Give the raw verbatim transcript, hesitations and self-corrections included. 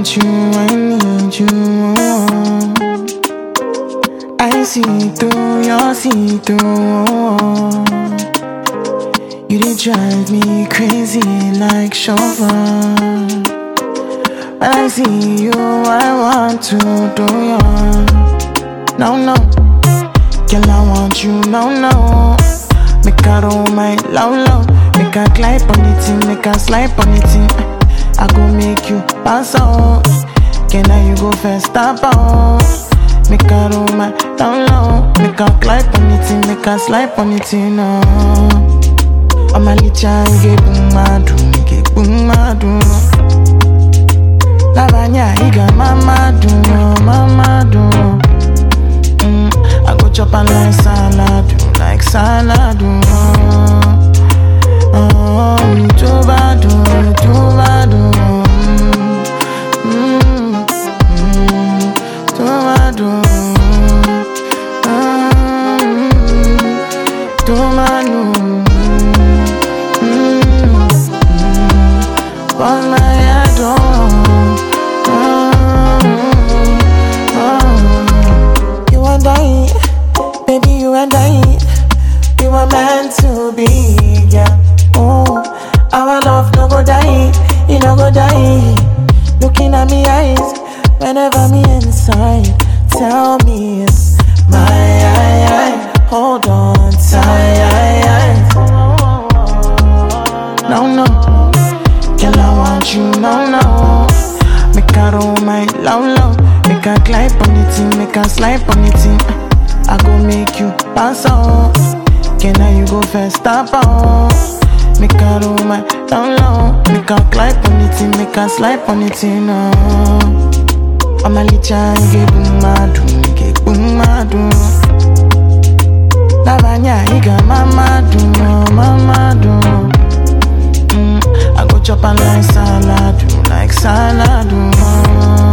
want you, I need you. I see through your see-through. You did drive me crazy like chauffeur. When I see you, I want to do you. No, no, girl, I want you, no, no. Make her roll my low, low. Make her glide on it, make her slide on it. I go make you pass out. Can I you go first, stop out. Make her roll my down low. Make her glide on it, make her slide on it, no. I'm a little get boom madu, get boom madu. Lavanya, he got mama do, mama do. Mm, I go chop and like salad, like salad. Oh, too bad, too bad. Mm, mm, too bad. Mm, too bad. All my head on. Oh, oh. You and I, baby, you and I, we were meant to be, yeah. Oh, our love no go die, it no go die. Looking at me eyes, whenever me inside, tell me it's my eye, eye. Hold on tight. No, no. Girl, I want you, no, no. Make her roll my low, low. Make her glide on it, make her slide on it. I go make you pass out. Can I you go first, stop out. Make her roll my down low. Make her glide on it, make her slide on it, no. I'm a little get boom madu, get boom madu. Lavanya, he got mama do, mama do. I go chop and like salad, like salad.